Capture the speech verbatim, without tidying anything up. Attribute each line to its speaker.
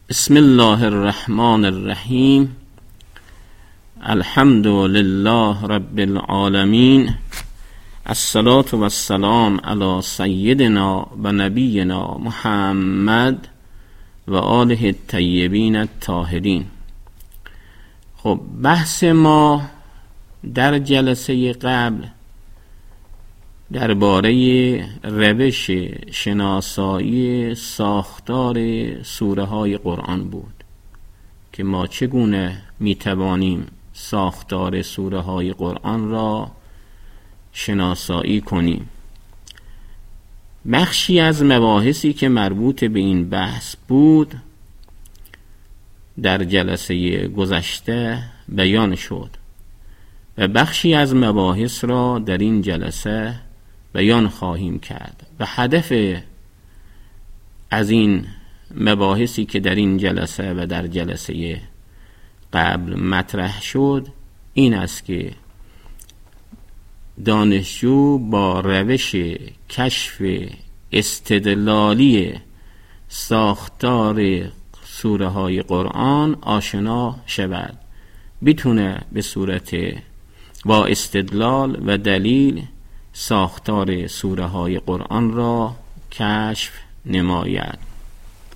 Speaker 1: بسم الله الرحمن الرحیم. الحمد لله رب العالمین. الصلاة و السلام علی سیدنا و نبینا محمد و آله الطیبین الطاهرین. خب بحث ما در جلسه قبل درباره روش شناسایی ساختار سوره های قرآن بود که ما چگونه میتوانیم ساختار سوره های قرآن را شناسایی کنیم. بخشی از مباحثی که مربوط به این بحث بود در جلسه گذشته بیان شد و بخشی از مباحث را در این جلسه بیان خواهیم کرد و هدف از این مباحثی که در این جلسه و در جلسه قبل مطرح شد این است که دانشجو با روش کشف استدلالی ساختار سوره های قرآن آشنا شود، بتونه به صورت با استدلال و دلیل ساختار سوره های قرآن را کشف نماید.